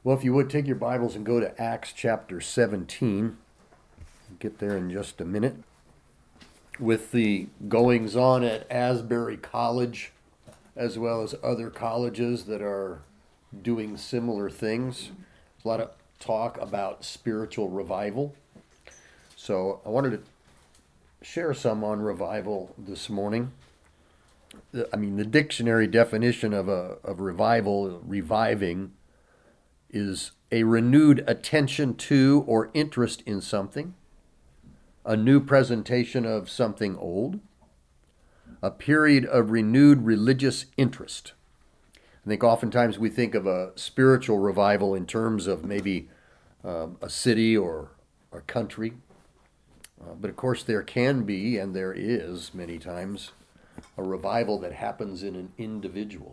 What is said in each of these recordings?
Well, if you would take your Bibles and go to Acts chapter 17, get there in just a minute. With the goings on at Asbury College, as well as other colleges that are doing similar things, there's a lot of talk about spiritual revival. So I wanted to share some on revival this morning. The dictionary definition of revival, reviving, is a renewed attention to or interest in something, a new presentation of something old, a period of renewed religious interest. I think oftentimes we think of a spiritual revival in terms of maybe a city or a country. But of course there can be, and there is many times, a revival that happens in an individual.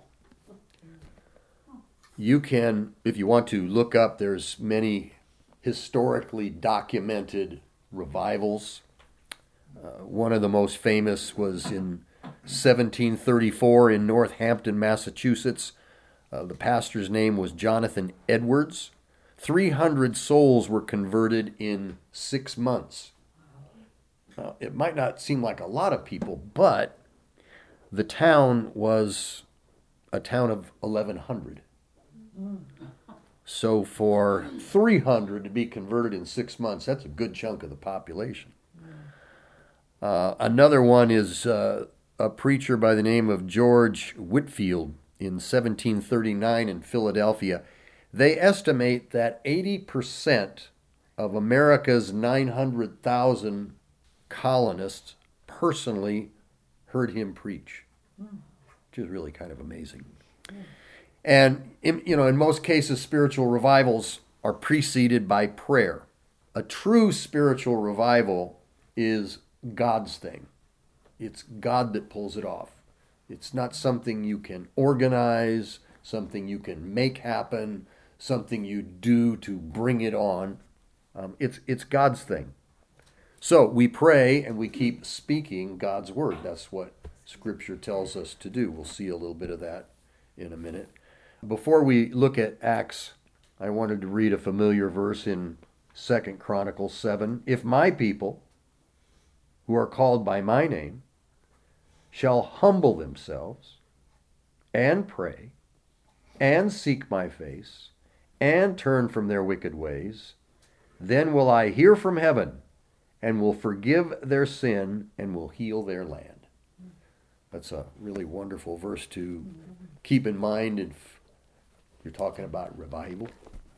You can, if you want to look up, there's many historically documented revivals. One of the most famous was in 1734 in Northampton, Massachusetts. The pastor's name was Jonathan Edwards. 300 souls were converted in 6 months. Now, it might not seem like a lot of people, but the town was a town of 1,100. So for 300 to be converted in 6 months, that's a good chunk of the population. Another one is a preacher by the name of George Whitefield in 1739 in Philadelphia. They estimate that 80% of America's 900,000 colonists personally heard him preach, which is really kind of amazing. And in most cases, spiritual revivals are preceded by prayer. A true spiritual revival is God's thing. It's God that pulls it off. It's not something you can organize, something you can make happen, something you do to bring it on. It's God's thing. So we pray and we keep speaking God's word. That's what Scripture tells us to do. We'll see a little bit of that in a minute. Before we look at Acts, I wanted to read a familiar verse in 2 Chronicles 7. If my people, who are called by my name, shall humble themselves and pray and seek my face and turn from their wicked ways, then will I hear from heaven and will forgive their sin and will heal their land. That's a really wonderful verse to keep in mind if you're talking about revival.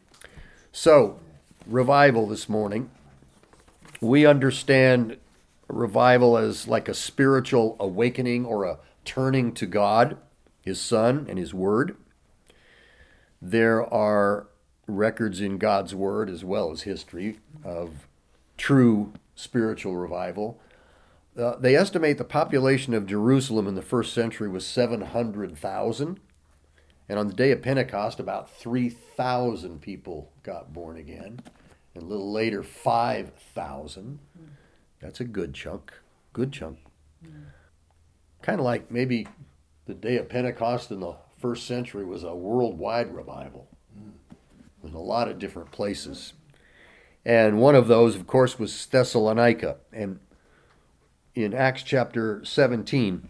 So, revival this morning. We understand revival as like a spiritual awakening or a turning to God, His Son, and His Word. There are records in God's Word as well as history of true spiritual revival. They estimate the population of Jerusalem in the first century was 700,000. And on the day of Pentecost, about 3,000 people got born again. And a little later, 5,000. That's a good chunk. Good chunk. Kind of like maybe the day of Pentecost in the first century was a worldwide revival in a lot of different places. And one of those, of course, was Thessalonica. And in Acts chapter 17,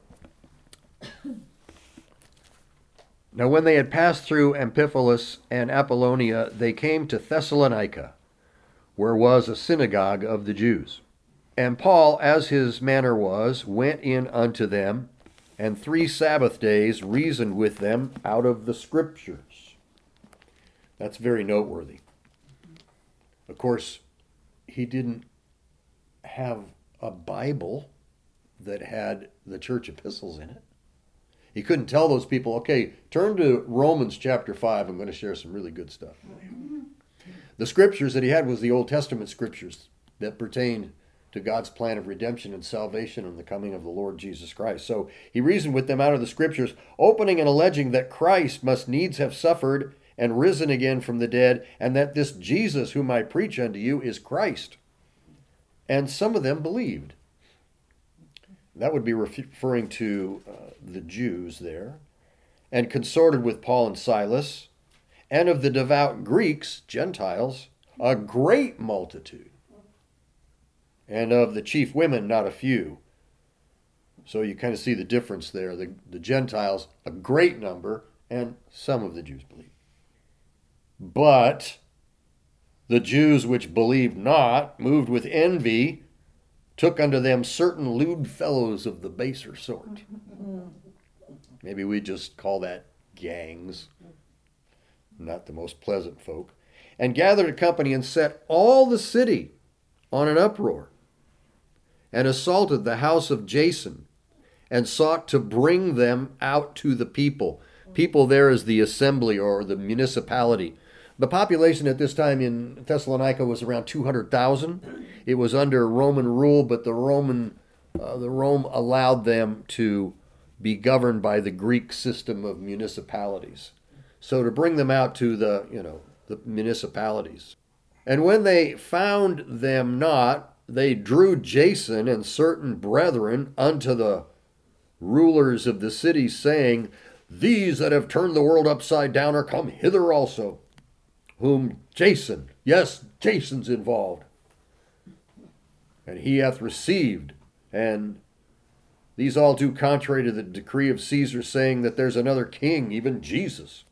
now when they had passed through Amphipolis and Apollonia, they came to Thessalonica, where was a synagogue of the Jews. And Paul, as his manner was, went in unto them, and 3 Sabbath days reasoned with them out of the Scriptures. That's very noteworthy. Of course, he didn't have a Bible that had the church epistles in it. He couldn't tell those people, okay, turn to Romans chapter 5. I'm going to share some really good stuff. The scriptures that he had was the Old Testament scriptures that pertained to God's plan of redemption and salvation and the coming of the Lord Jesus Christ. So he reasoned with them out of the scriptures, opening and alleging that Christ must needs have suffered and risen again from the dead, and that this Jesus whom I preach unto you is Christ. And some of them believed. That would be referring to the Jews there, and consorted with Paul and Silas, and of the devout Greeks, Gentiles, a great multitude, and of the chief women not a few. So you kind of see the difference there. The Gentiles, a great number, and some of the Jews believed. But the Jews which believed not, moved with envy, took unto them certain lewd fellows of the baser sort. Maybe we just call that gangs. Not the most pleasant folk. And gathered a company and set all the city on an uproar, and assaulted the house of Jason, and sought to bring them out to the people. People there is the assembly or the municipality. The population at this time in Thessalonica was around 200,000. It was under Roman rule, but the Rome allowed them to be governed by the Greek system of municipalities. So to bring them out to the municipalities. And when they found them not, they drew Jason and certain brethren unto the rulers of the city, saying, These that have turned the world upside down are come hither also, whom Jason, yes, Jason's involved, and he hath received, and these all do contrary to the decree of Caesar, saying that there's another king, even Jesus.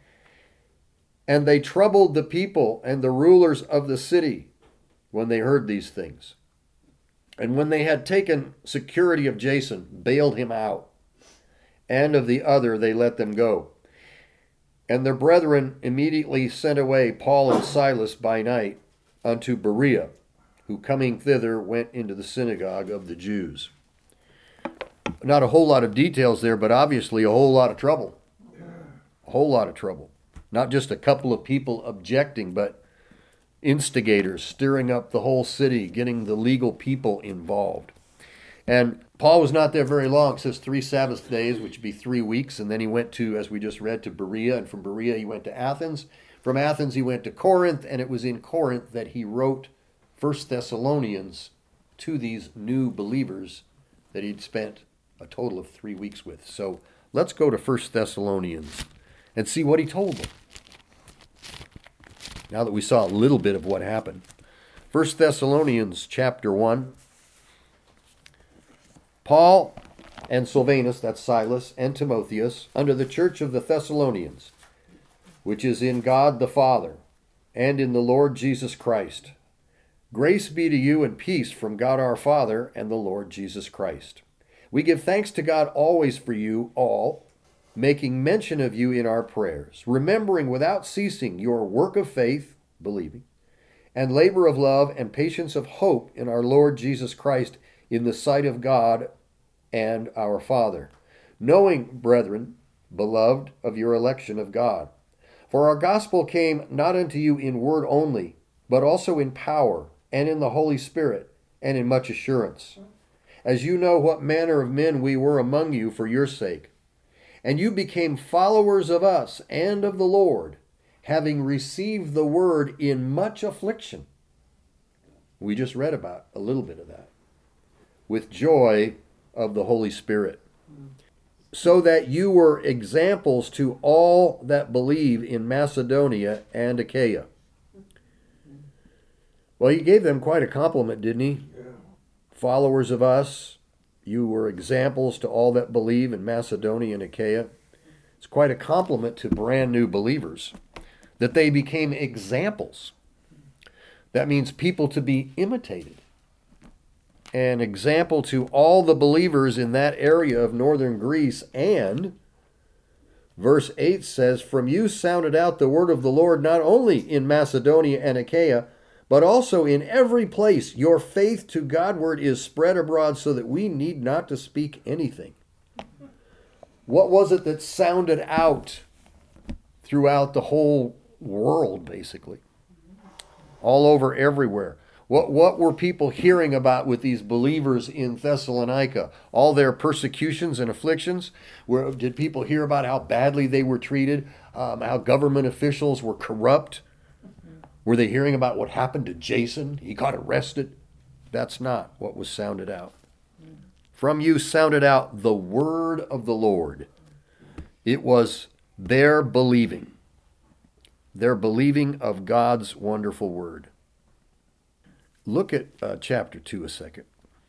And they troubled the people and the rulers of the city when they heard these things. And when they had taken security of Jason, bailed him out, and of the other they let them go. And their brethren immediately sent away Paul and Silas by night unto Berea, who coming thither went into the synagogue of the Jews. Not a whole lot of details there, but obviously a whole lot of trouble. A whole lot of trouble. Not just a couple of people objecting, but instigators stirring up the whole city, getting the legal people involved. And Paul was not there very long. It says 3 Sabbath days, which would be 3 weeks. And then he went to, as we just read, to Berea. And from Berea he went to Athens. From Athens he went to Corinth. And it was in Corinth that he wrote 1 Thessalonians to these new believers that he'd spent a total of 3 weeks with. So let's go to 1 Thessalonians and see what he told them. Now that we saw a little bit of what happened. 1 Thessalonians chapter 1. Paul and Silvanus, that's Silas, and Timotheus, unto the church of the Thessalonians, which is in God the Father, and in the Lord Jesus Christ. Grace be to you and peace from God our Father and the Lord Jesus Christ. We give thanks to God always for you all, making mention of you in our prayers, remembering without ceasing your work of faith, believing, and labor of love and patience of hope in our Lord Jesus Christ in the sight of God and our Father, knowing, brethren, beloved of your election of God. For our gospel came not unto you in word only, but also in power, and in the Holy Spirit, and in much assurance, as you know what manner of men we were among you for your sake. And you became followers of us and of the Lord, having received the word in much affliction. We just read about a little bit of that. With joy of the Holy Spirit, so that you were examples to all that believe in Macedonia and Achaia. Well, he gave them quite a compliment, didn't he? Yeah. Followers of us, you were examples to all that believe in Macedonia and Achaia. It's quite a compliment to brand new believers that they became examples. That means people to be imitated. An example to all the believers in that area of northern Greece. And verse 8 says, From you sounded out the word of the Lord not only in Macedonia and Achaia, but also in every place. Your faith to Godward is spread abroad, so that we need not to speak anything. What was it that sounded out throughout the whole world, basically? All over, everywhere. What were people hearing about with these believers in Thessalonica? All their persecutions and afflictions? Did people hear about how badly they were treated? How government officials were corrupt? Were they hearing about what happened to Jason? He got arrested? That's not what was sounded out. From you sounded out the word of the Lord. It was their believing. their believing of God's wonderful word. Look at chapter 2 a second.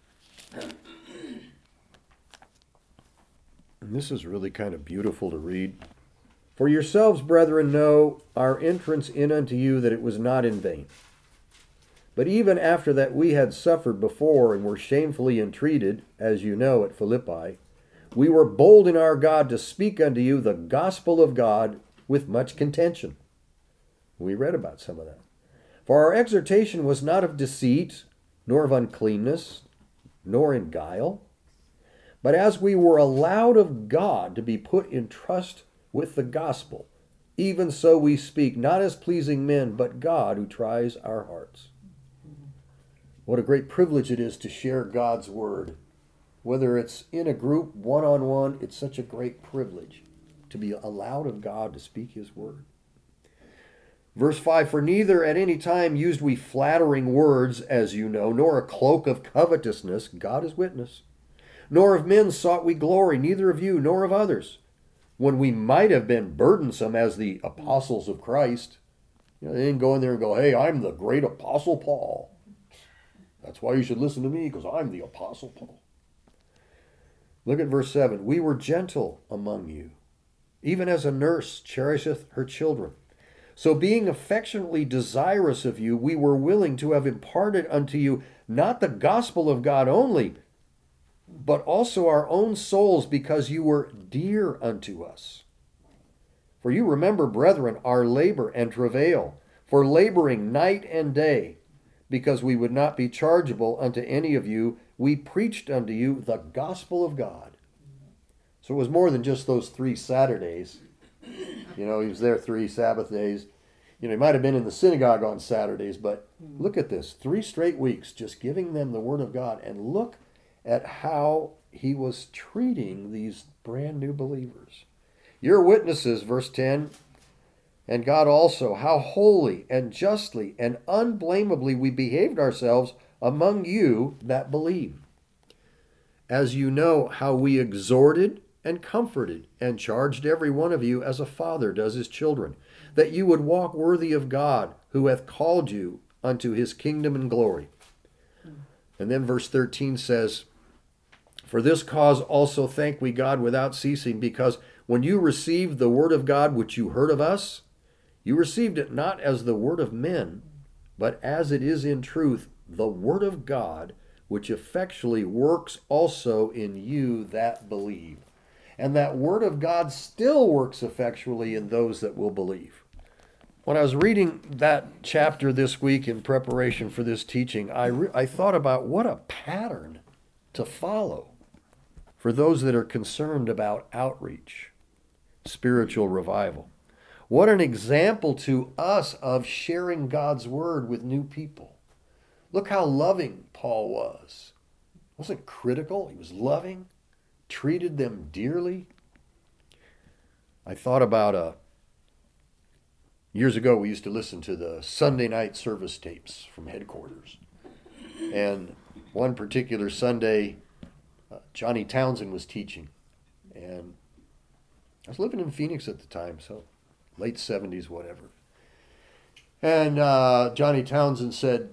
And this is really kind of beautiful to read. For yourselves, brethren, know our entrance in unto you, that it was not in vain. But even after that we had suffered before and were shamefully entreated, as you know, at Philippi, we were bold in our God to speak unto you the gospel of God with much contention. We read about some of that. For our exhortation was not of deceit, nor of uncleanness, nor in guile, but as we were allowed of God to be put in trust with the gospel, even so we speak, not as pleasing men, but God who tries our hearts. What a great privilege it is to share God's word. Whether it's in a group, one-on-one, it's such a great privilege to be allowed of God to speak his word. Verse 5, for neither at any time used we flattering words, as you know, nor a cloak of covetousness, God is witness, nor of men sought we glory, neither of you, nor of others, when we might have been burdensome as the apostles of Christ. They didn't go in there and go, hey, I'm the great apostle Paul. That's why you should listen to me, because I'm the apostle Paul. Look at verse 7. We were gentle among you, even as a nurse cherisheth her children. So being affectionately desirous of you, we were willing to have imparted unto you not the gospel of God only, but also our own souls, because you were dear unto us. For you remember, brethren, our labor and travail, for laboring night and day, because we would not be chargeable unto any of you, we preached unto you the gospel of God. So it was more than just those 3 Saturdays. He was there 3 Sabbath days. He might have been in the synagogue on Saturdays, but look at this. 3 straight weeks just giving them the word of God. And look at how he was treating these brand new believers. You're witnesses, verse 10, and God also, how holy and justly and unblameably we behaved ourselves among you that believe. As you know how we exhorted and comforted and charged every one of you as a father does his children, that you would walk worthy of God, who hath called you unto his kingdom and glory. And then verse 13 says, for this cause also thank we God without ceasing, because when you received the word of God which you heard of us, you received it not as the word of men, but as it is in truth the word of God, which effectually works also in you that believe. And that word of God still works effectually in those that will believe. When I was reading that chapter this week in preparation for this teaching, I thought about what a pattern to follow for those that are concerned about outreach, spiritual revival. What an example to us of sharing God's word with new people. Look how loving Paul was. Wasn't critical. He was loving, treated them dearly. I thought about years ago, we used to listen to the Sunday night service tapes from headquarters. And one particular Sunday, Johnny Townsend was teaching. And I was living in Phoenix at the time, so late 70s, whatever. And Johnny Townsend said,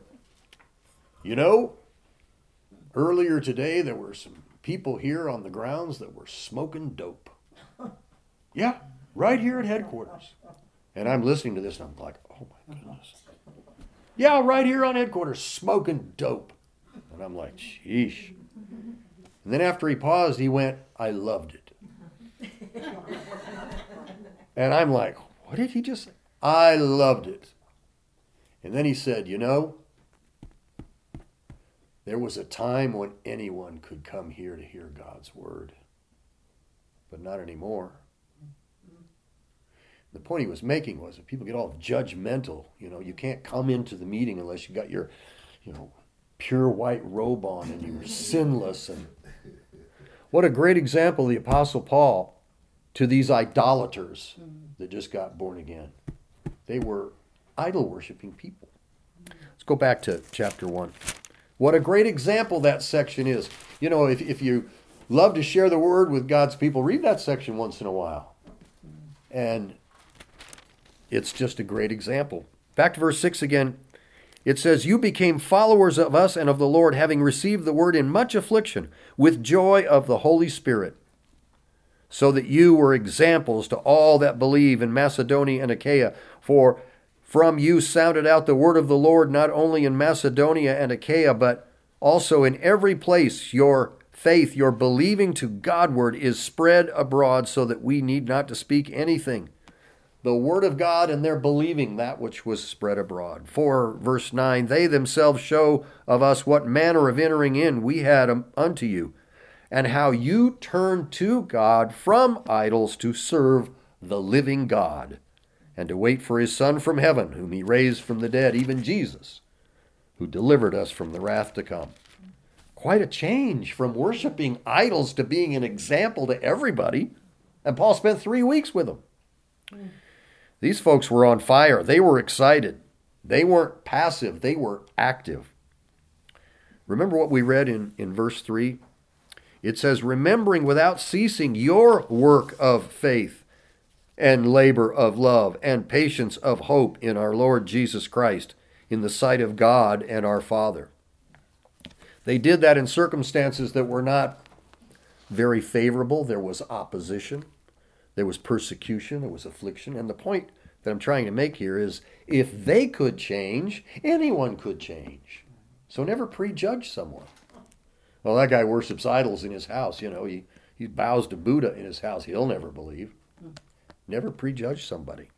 earlier today there were some people here on the grounds that were smoking dope. Yeah, right here at headquarters. And I'm listening to this and I'm like, oh my goodness. Yeah, right here on headquarters, smoking dope. And I'm like, sheesh. And then after he paused, he went, I loved it. And I'm like, what did he just say? I loved it. And then he said, there was a time when anyone could come here to hear God's word, but not anymore. The point he was making was that people get all judgmental. You can't come into the meeting unless you got your, pure white robe on and you're sinless. And what a great example, the Apostle Paul, to these idolaters that just got born again. They were idol-worshiping people. Let's go back to chapter 1. What a great example that section is. If you love to share the word with God's people, read that section once in a while. And it's just a great example. Back to verse 6 again. It says, "You became followers of us and of the Lord, having received the word in much affliction, with joy of the Holy Spirit, so that you were examples to all that believe in Macedonia and Achaia. For from you sounded out the word of the Lord, not only in Macedonia and Achaia, but also in every place. Your faith, your believing to Godward, is spread abroad, so that we need not to speak anything. The word of God and their believing that which was spread abroad." For, verse 9, "They themselves show of us what manner of entering in we had unto you, and how you turned to God from idols to serve the living God, and to wait for his Son from heaven, whom he raised from the dead, even Jesus, who delivered us from the wrath to come." Quite a change from worshiping idols to being an example to everybody. And Paul spent 3 weeks with them. These folks were on fire. They were excited. They weren't passive. They were active. Remember what we read in verse 3? It says, "Remembering without ceasing your work of faith and labor of love and patience of hope in our Lord Jesus Christ, in the sight of God and our Father." They did that in circumstances that were not very favorable. There was opposition. There was persecution, there was affliction. And the point that I'm trying to make here is, if they could change, anyone could change. So never prejudge someone. Well, that guy worships idols in his house. He bows to Buddha in his house. He'll never believe. Never prejudge somebody.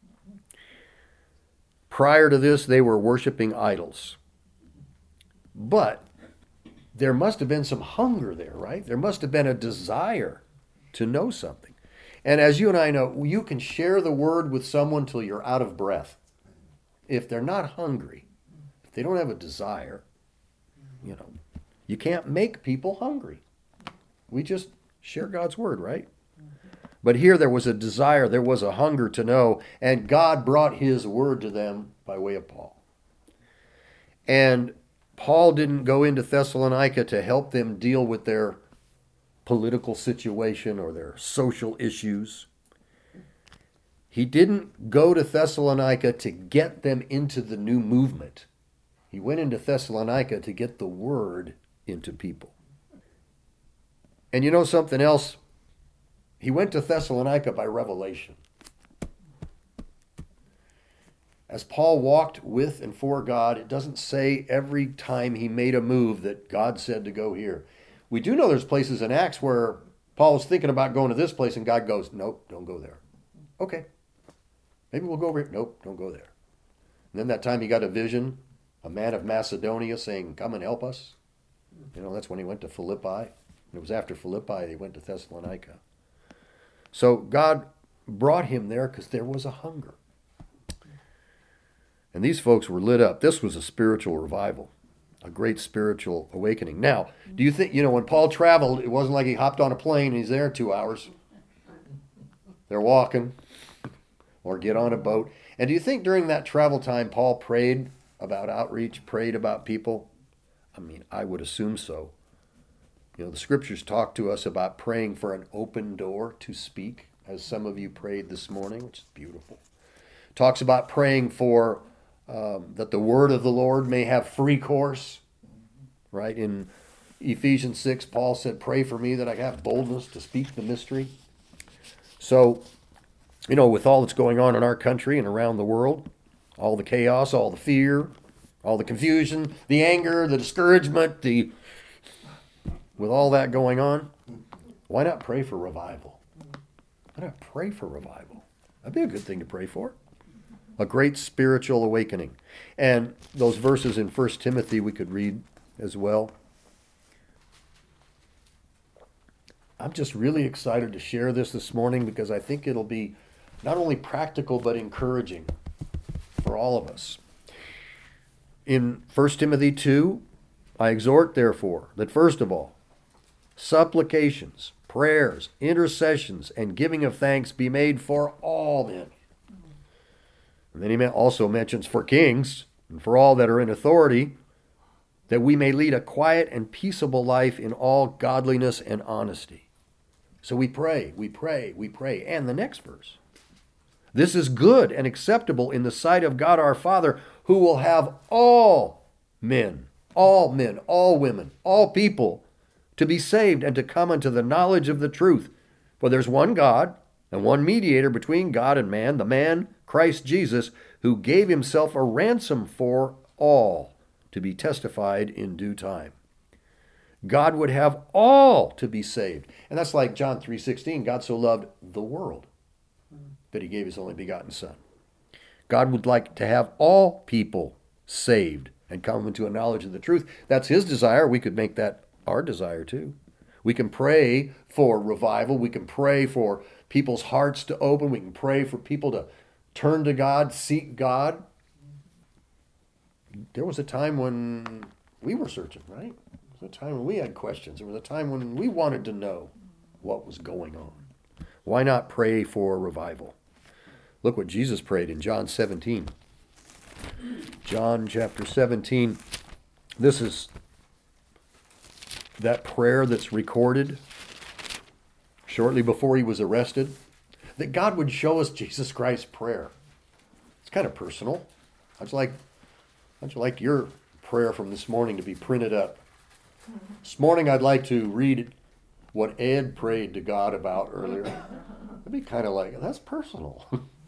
Prior to this, they were worshiping idols. But there must have been some hunger there, right? There must have been a desire to know something. And as you and I know, you can share the word with someone till you're out of breath. If they're not hungry, if they don't have a desire, you can't make people hungry. We just share God's word, right? But here there was a desire, there was a hunger to know, and God brought his word to them by way of Paul. And Paul didn't go into Thessalonica to help them deal with their political situation or their social issues. He didn't go to Thessalonica to get them into the new movement. He went into Thessalonica to get the word into people. And you know something else? He went to Thessalonica by revelation. As Paul walked with and for God, it doesn't say every time he made a move that God said to go here. We do know there's places in Acts where Paul was thinking about going to this place and God goes, "Nope, don't go there." "Okay, maybe we'll go over here." "Nope, don't go there." And then that time he got a vision, a man of Macedonia saying, "Come and help us." That's when he went to Philippi. And it was after Philippi he went to Thessalonica. So God brought him there because there was a hunger. And these folks were lit up. This was a spiritual revival. A great spiritual awakening. Now, do you think, when Paul traveled, it wasn't like he hopped on a plane and he's there 2 hours. They're walking or get on a boat. And do you think during that travel time, Paul prayed about outreach, prayed about people? I would assume so. The scriptures talk to us about praying for an open door to speak, as some of you prayed this morning, which is beautiful. Talks about praying for that the word of the Lord may have free course, right? In Ephesians 6, Paul said, "Pray for me that I have boldness to speak the mystery." So, with all that's going on in our country and around the world, all the chaos, all the fear, all the confusion, the anger, the discouragement, with all that going on, why not pray for revival? Why not pray for revival? That'd be a good thing to pray for. A great spiritual awakening. And those verses in 1 Timothy we could read as well. I'm just really excited to share this morning because I think it'll be not only practical but encouraging for all of us. In 1 Timothy 2, "I exhort, therefore, that first of all, supplications, prayers, intercessions, and giving of thanks be made for all men." And then he also mentions for kings and for all that are in authority, that we may lead a quiet and peaceable life in all godliness and honesty. So we pray. And the next verse, This is good and acceptable in the sight of God our Father, who will have all men, all women, all people to be saved and to come unto the knowledge of the truth. For there's one God and one mediator between God and man, the man Christ Jesus, who gave himself a ransom for all, to be testified in due time. God would have all to be saved. And that's like John 3:16, God so loved the world that he gave his only begotten Son. God would like to have all people saved and come into a knowledge of the truth. That's his desire. We could make that our desire too. We can pray for revival. We can pray for people's hearts to open. We can pray for people to turn to God, seek God. There was a time when we were searching, right? There was a time when we had questions. There was a time when we wanted to know what was going on. Why not pray for revival? Look what Jesus prayed in John 17. John chapter 17. This is that prayer that's recorded shortly before he was arrested. That God would show us Jesus Christ's prayer. It's kind of personal. How'd you like your prayer from this morning to be printed up? This morning I'd like to read what Ed prayed to God about earlier. It'd be kind of like, that's personal.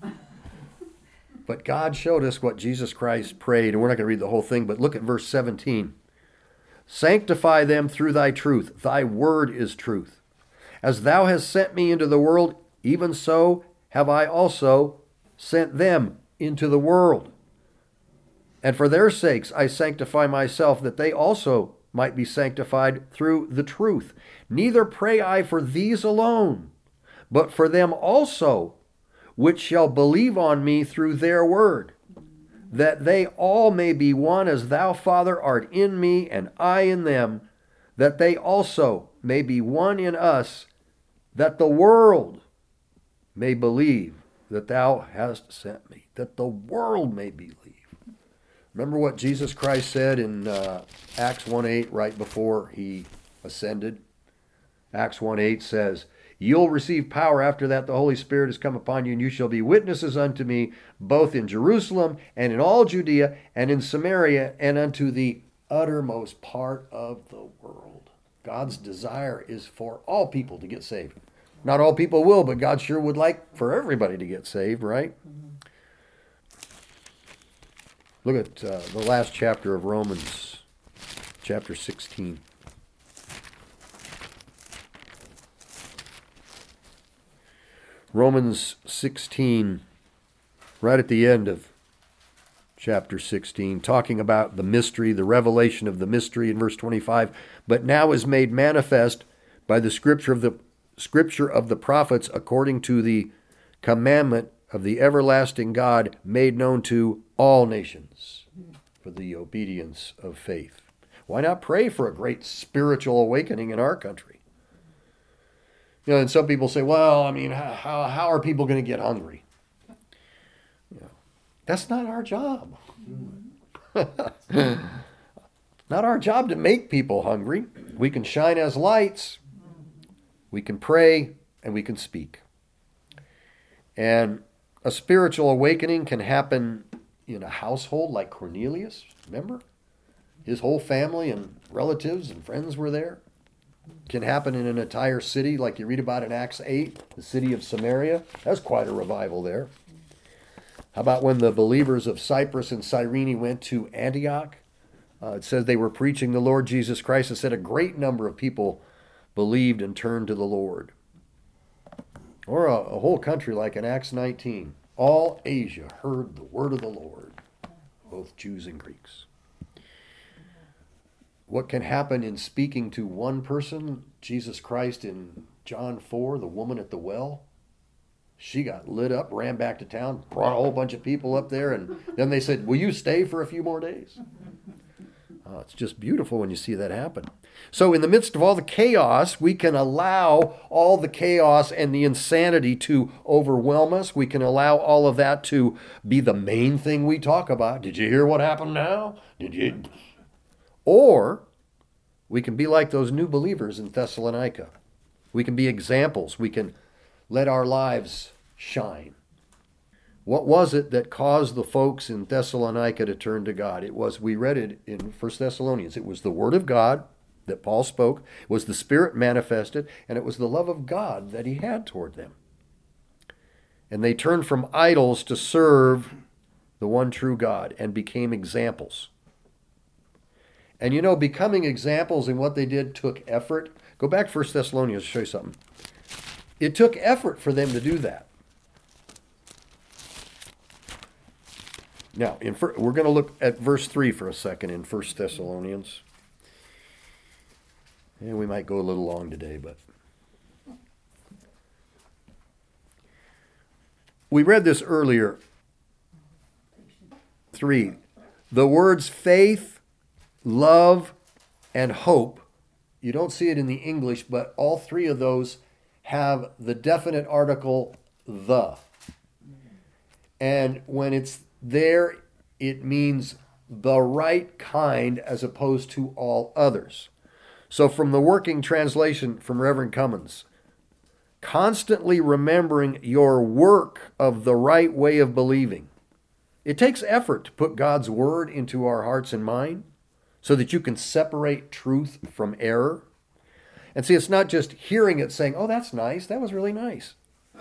But God showed us what Jesus Christ prayed, and we're not going to read the whole thing, but look at verse 17. Sanctify them through thy truth. Thy word is truth. As thou hast sent me into the world, even so have I also sent them into the world. And for their sakes I sanctify myself, that they also might be sanctified through the truth. Neither pray I for these alone, but for them also, which shall believe on me through their word, that they all may be one, as thou, Father, art in me, and I in them, that they also may be one in us, that the world may believe that thou hast sent me, that the world may believe. Remember what Jesus Christ said in Acts 1:8 right before he ascended? Acts 1:8 says, you'll receive power after that the Holy Spirit has come upon you, and you shall be witnesses unto me, both in Jerusalem and in all Judea and in Samaria and unto the uttermost part of the world. God's desire is for all people to get saved. Not all people will, but God sure would like for everybody to get saved, right? Look at the last chapter of Romans, chapter 16. Romans 16, right at the end of chapter 16, talking about the mystery, the revelation of the mystery in verse 25. But now is made manifest by the scripture of the prophets, according to the commandment of the everlasting God, made known to all nations for the obedience of faith. Why not pray for a great spiritual awakening in our country? You know, and some people say, well, I mean, how are people going to get hungry? You know, that's not our job. Not our job to make people hungry. We can shine as lights, we can pray, and we can speak. And a spiritual awakening can happen in a household like Cornelius, remember? His whole family and relatives and friends were there. Can happen in an entire city like you read about in Acts 8, the city of Samaria. That's quite a revival there. How about when the believers of Cyprus and Cyrene went to Antioch? It says they were preaching the Lord Jesus Christ. It said a great number of people believed and turned to the Lord. Or a whole country like in Acts 19. All Asia heard the word of the Lord, both Jews and Greeks. What can happen in speaking to one person, Jesus Christ in John 4, the woman at the well? She got lit up, ran back to town, brought a whole bunch of people up there, and then they said, will you stay for a few more days? It's just beautiful when you see that happen. So in the midst of all the chaos, we can allow all the chaos and the insanity to overwhelm us. We can allow all of that to be the main thing we talk about. Did you hear what happened now? Did you? Or we can be like those new believers in Thessalonica. We can be examples. We can let our lives shine. What was it that caused the folks in Thessalonica to turn to God? It was, we read it in 1 Thessalonians, it was the Word of God that Paul spoke, it was the Spirit manifested, and it was the love of God that he had toward them. And they turned from idols to serve the one true God and became examples. And you know, becoming examples in what they did took effort. Go back to 1 Thessalonians to show you something. It took effort for them to do that. Now, we're going to look at verse 3 for a second in 1 Thessalonians. And we might go a little long today, but we read this earlier. 3. The words faith, love, and hope. You don't see it in the English, but all three of those have the definite article the. And when it's there, it means the right kind as opposed to all others. So from the working translation from Reverend Cummins, constantly remembering your work of the right way of believing. It takes effort to put God's word into our hearts and mind so that you can separate truth from error. And see, it's not just hearing it saying, oh, that's nice, that was really nice.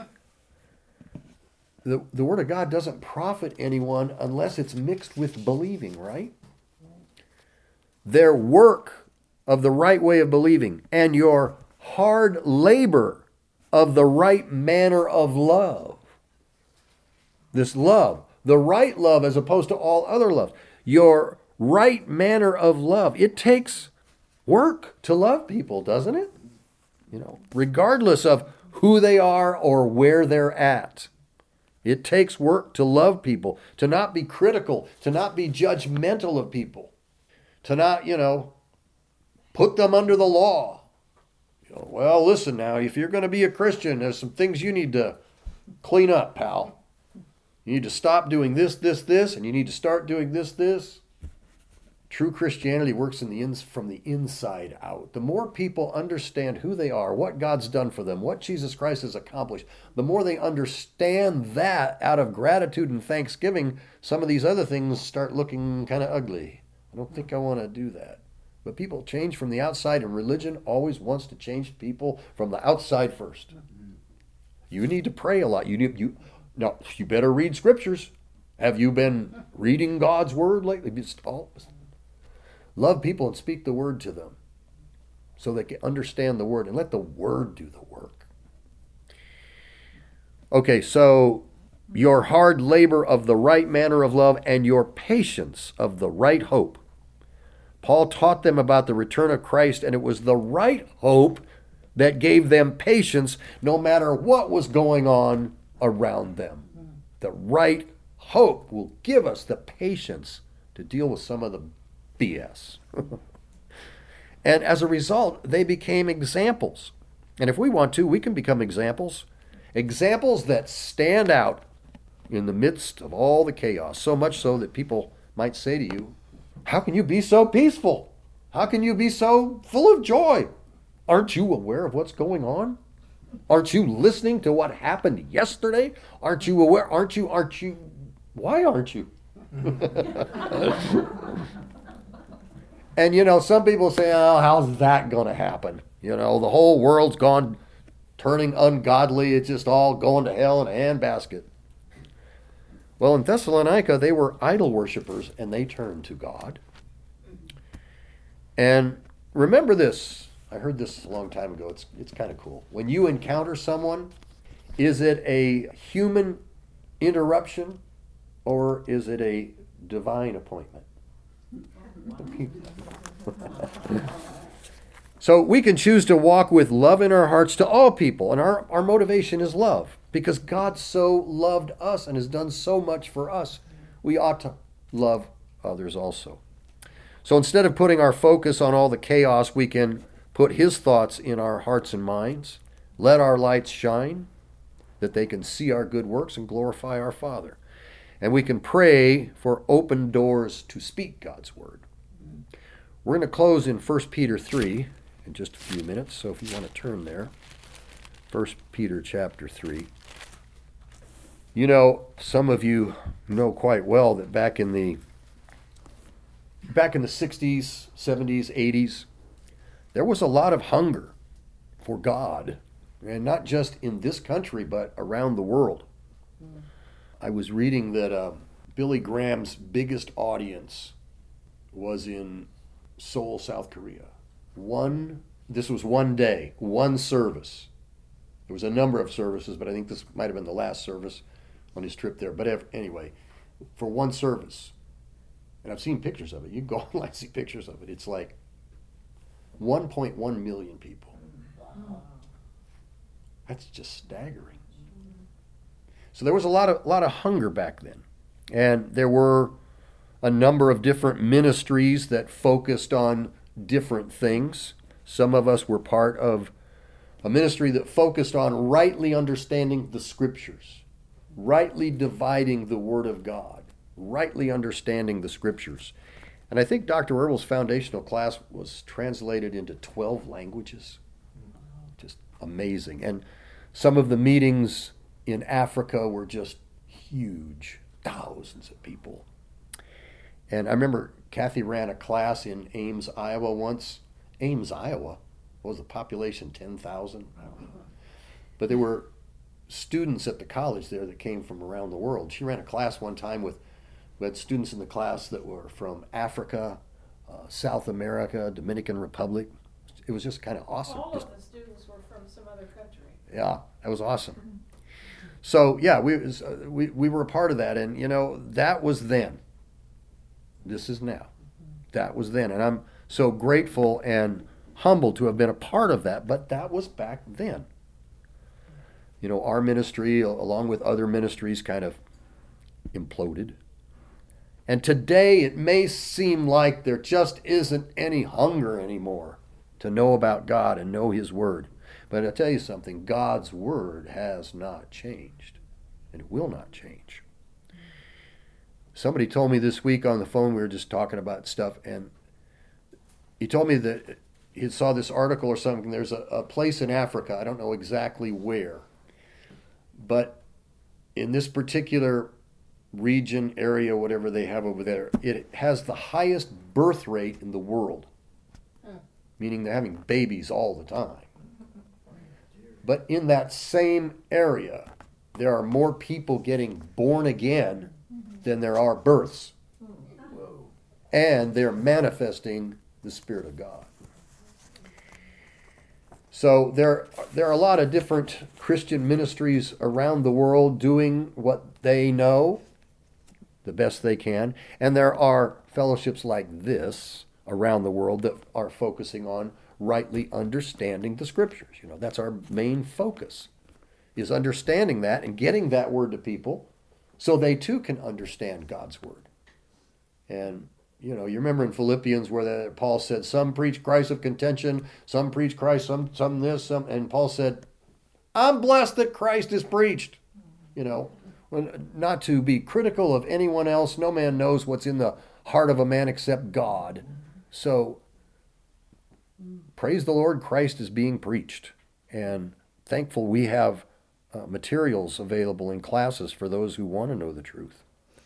The Word of God doesn't profit anyone unless it's mixed with believing, right? Their work of the right way of believing and your hard labor of the right manner of love. This love, the right love as opposed to all other love. Your right manner of love. It takes work to love people, doesn't it? You know, regardless of who they are or where they're at. It takes work to love people, to not be critical, to not be judgmental of people, to not, put them under the law. Well, listen now, if you're going to be a Christian, there's some things you need to clean up, pal. You need to stop doing this, and you need to start doing this. True Christianity works from the inside out. The more people understand who they are, what God's done for them, what Jesus Christ has accomplished, the more they understand that out of gratitude and thanksgiving, some of these other things start looking kind of ugly. I don't think I want to do that. But people change from the outside, and religion always wants to change people from the outside first. You need to pray a lot. You better read scriptures. Have you been reading God's word lately? Love people and speak the word to them so they can understand the word and let the word do the work. Okay, so your hard labor of the right manner of love and your patience of the right hope. Paul taught them about the return of Christ, and it was the right hope that gave them patience no matter what was going on around them. The right hope will give us the patience to deal with some of the BS. And as a result, they became examples. And if we want to, we can become examples. Examples that stand out in the midst of all the chaos. So much so that people might say to you, how can you be so peaceful? How can you be so full of joy? Aren't you aware of what's going on? Aren't you listening to what happened yesterday? Aren't you aware? Aren't you? Why aren't you? And some people say, oh, how's that going to happen? The whole world's turning ungodly. It's just all going to hell in a handbasket. Well, in Thessalonica, they were idol worshipers, and they turned to God. And remember this. I heard this a long time ago. It's kind of cool. When you encounter someone, is it a human interruption or is it a divine appointment? So we can choose to walk with love in our hearts to all people, and our motivation is love. Because God so loved us and has done so much for us, we ought to love others also. So instead of putting our focus on all the chaos, we can put His thoughts in our hearts and minds. Let our lights shine, that they can see our good works and glorify our Father. And we can pray for open doors to speak God's word. We're going to close in 1 Peter 3 in just a few minutes, so if you want to turn there. 1 Peter chapter 3. You know, some of you know quite well that back in the 60s, 70s, 80s, there was a lot of hunger for God, and not just in this country, but around the world. I was reading that Billy Graham's biggest audience was in Seoul, South Korea. This was one day, one service. There was a number of services, but I think this might have been the last service on his trip there. But anyway, for one service, and I've seen pictures of it. You go online and see pictures of it. It's like 1.1 million people. That's just staggering. So there was a lot of hunger back then, and there were a number of different ministries that focused on different things. Some of us were part of a ministry that focused on rightly understanding the Scriptures, rightly dividing the Word of God, rightly understanding the Scriptures. And I think Dr. Erbel's foundational class was translated into 12 languages. Just amazing. And some of the meetings in Africa were just huge, thousands of people. And I remember Kathy ran a class in Ames, Iowa once. Ames, Iowa? What was the population, 10,000? But there were students at the college there that came from around the world. She ran a class one time we had students in the class that were from Africa, South America, Dominican Republic. It was just kind of awesome. All of the students were from some other country. Yeah, that was awesome. So yeah, we were a part of that, and you know, that was then. This is now. That was then, and I'm so grateful and humbled to have been a part of that, but that was back then. You know, our ministry, along with other ministries, kind of imploded. And today it may seem like there just isn't any hunger anymore to know about God and know His Word. But I'll tell you something, God's Word has not changed, and it will not change. Somebody told me this week on the phone, we were just talking about stuff, and he told me that he saw this article or something. There's a place in Africa, I don't know exactly where, but in this particular region, area, whatever they have over there, it has the highest birth rate in the world, meaning they're having babies all the time. But in that same area, there are more people getting born again than there are births. And they're manifesting the Spirit of God. So there are a lot of different Christian ministries around the world doing what they know the best they can. And there are fellowships like this around the world that are focusing on rightly understanding the Scriptures. You know, that's our main focus, is understanding that and getting that word to people so they too can understand God's word. And, you know, you remember in Philippians where Paul said, some preach Christ of contention, some preach Christ, some this, some, and Paul said, I'm blessed that Christ is preached. You know, not to be critical of anyone else. No man knows what's in the heart of a man except God. So, praise the Lord, Christ is being preached. And thankful we have materials available in classes for those who want to know the truth.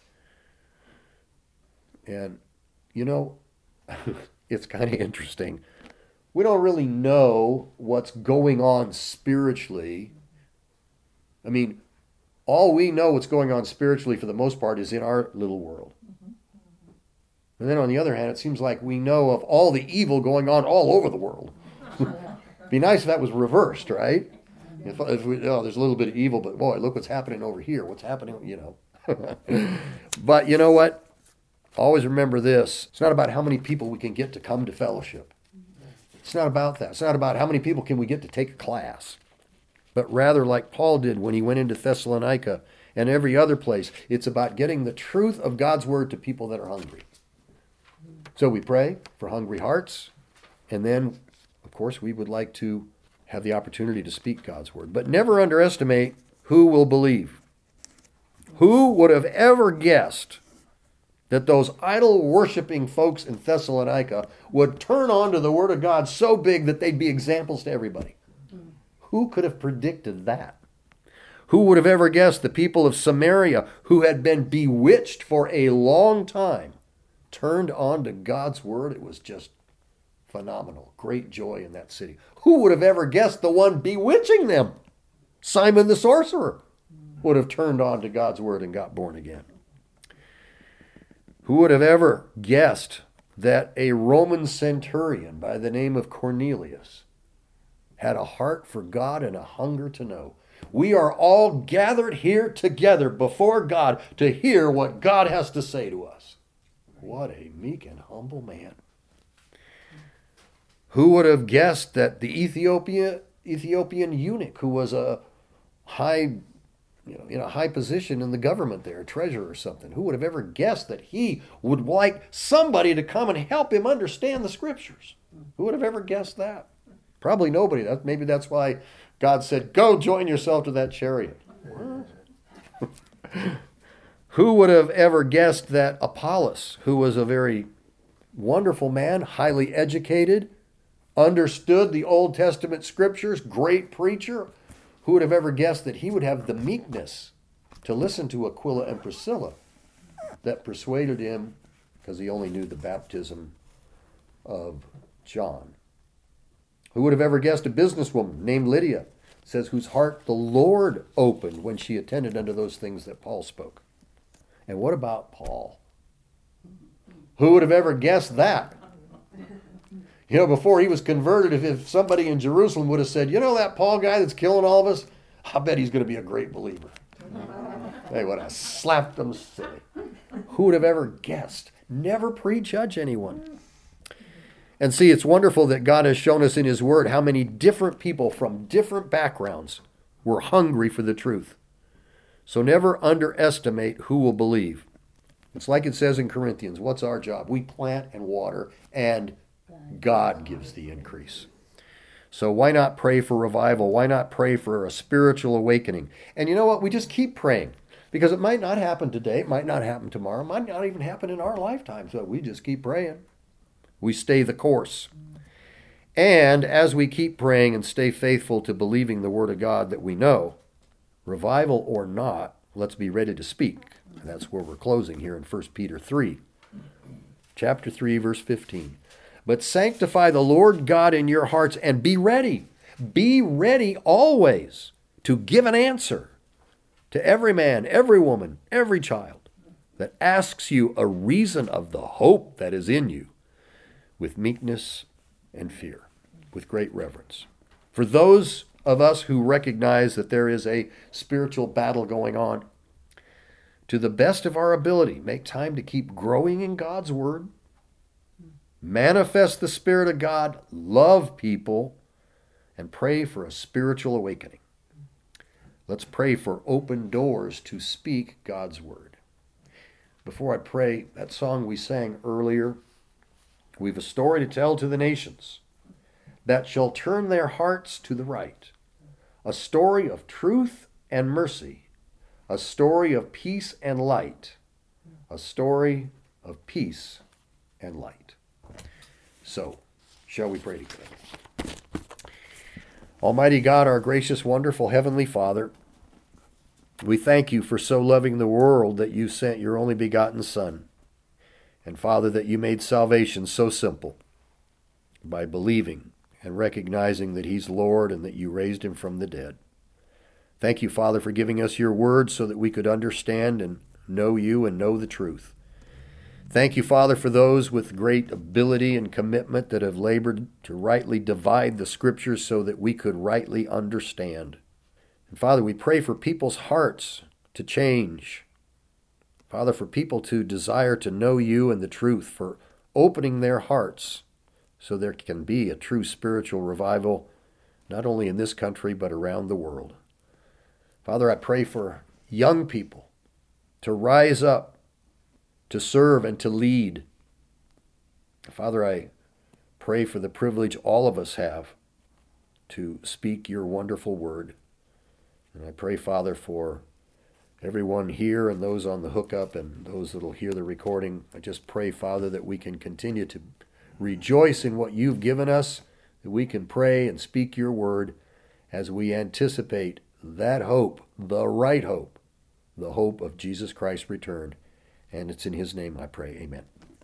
And, you know, it's kind of interesting. We don't really know what's going on spiritually. I mean, all we know what's going on spiritually for the most part is in our little world. And then on the other hand, it seems like we know of all the evil going on all over the world. Be nice if that was reversed, right? If there's a little bit of evil, but boy, look what's happening over here. What's happening, you know. But you know what? Always remember this. It's not about how many people we can get to come to fellowship. It's not about that. It's not about how many people can we get to take a class. But rather like Paul did when he went into Thessalonica and every other place, it's about getting the truth of God's word to people that are hungry. So we pray for hungry hearts, and then, of course, we would like to have the opportunity to speak God's word. But never underestimate who will believe. Who would have ever guessed that those idol-worshiping folks in Thessalonica would turn on to the word of God so big that they'd be examples to everybody? Who could have predicted that? Who would have ever guessed the people of Samaria, who had been bewitched for a long time, turned on to God's word? It was just phenomenal. Great joy in that city. Who would have ever guessed the one bewitching them, Simon the sorcerer, would have turned on to God's word and got born again? Who would have ever guessed that a Roman centurion by the name of Cornelius had a heart for God and a hunger to know? We are all gathered here together before God to hear what God has to say to us. What a meek and humble man. Who would have guessed that the Ethiopian eunuch, who was a high, in a high position in the government there, a treasurer or something, who would have ever guessed that he would like somebody to come and help him understand the scriptures? Who would have ever guessed that? Probably nobody. Maybe that's why God said, go join yourself to that chariot. Who would have ever guessed that Apollos, who was a very wonderful man, highly educated, understood the Old Testament scriptures, great preacher, who would have ever guessed that he would have the meekness to listen to Aquila and Priscilla that persuaded him, because he only knew the baptism of John? Who would have ever guessed a businesswoman named Lydia, says, whose heart the Lord opened when she attended unto those things that Paul spoke? And what about Paul? Who would have ever guessed that? Before he was converted, if somebody in Jerusalem would have said, that Paul guy that's killing all of us, I bet he's going to be a great believer. They would have slapped them silly. Who would have ever guessed? Never prejudge anyone. And see, it's wonderful that God has shown us in his word how many different people from different backgrounds were hungry for the truth. So never underestimate who will believe. It's like it says in Corinthians, what's our job? We plant and water, and God gives the increase. So why not pray for revival? Why not pray for a spiritual awakening? And you know what? We just keep praying, because it might not happen today. It might not happen tomorrow. It might not even happen in our lifetime. So we just keep praying. We stay the course. And as we keep praying and stay faithful to believing the word of God that we know, revival or not, let's be ready to speak. And that's where we're closing here in 1 Peter 3. Chapter 3, verse 15. But sanctify the Lord God in your hearts and be ready. Be ready always to give an answer to every man, every woman, every child that asks you a reason of the hope that is in you, with meekness and fear, with great reverence. For those of us who recognize that there is a spiritual battle going on, to the best of our ability, make time to keep growing in God's word, manifest the Spirit of God, love people, and pray for a spiritual awakening. Let's pray for open doors to speak God's word. Before I pray, that song we sang earlier, we've a story to tell to the nations that shall turn their hearts to the right. A story of truth and mercy. A story of peace and light. A story of peace and light. So, shall we pray together? Almighty God, our gracious, wonderful Heavenly Father, we thank you for so loving the world that you sent your only begotten Son. And Father, that you made salvation so simple by believing and recognizing that he's Lord and that you raised him from the dead. Thank you, Father, for giving us your word so that we could understand and know you and know the truth. Thank you, Father, for those with great ability and commitment that have labored to rightly divide the scriptures so that we could rightly understand. And Father, we pray for people's hearts to change. Father, for people to desire to know you and the truth, for opening their hearts so there can be a true spiritual revival, not only in this country, but around the world. Father, I pray for young people to rise up, to serve and to lead. Father, I pray for the privilege all of us have to speak your wonderful word. And I pray, Father, for everyone here and those on the hookup and those that will hear the recording. I just pray, Father, that we can continue to rejoice in what you've given us, that we can pray and speak your word as we anticipate that hope the right hope, the hope of Jesus Christ's return. And it's in his name I pray. Amen.